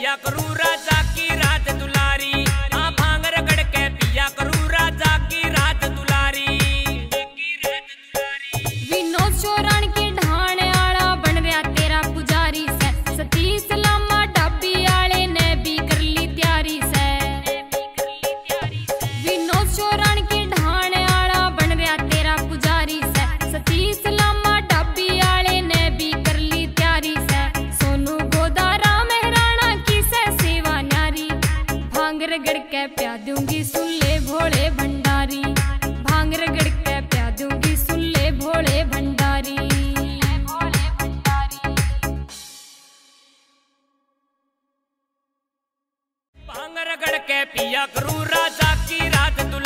पिया करूँ राजा की रात दुलारी। हाँ भांग रगड़ के पिया करूँ राजा की रात दुलारी। विनोद चौरान के ढाणे आला बन रहा तेरा पुजारी से। सतीश लामा ढाबी आले ने भी कर ली तैयारी से। विनोद चौरान के ढाणे आला बन रहा तेरा पुजारी से। सतीश लामा ढाबी आले ने भी कर ली तैयारी से। सोनू गोदारा मेहराना की से सेवा न्यारी। भांग रगड़ के प्या दूंगी सुन ले भोले भंडारी। भांग रगड़ के प्या दूंगी सुन ले भोले भंडारी। भांग रगड़ के पिया करूँ राजा की रात दुलारी।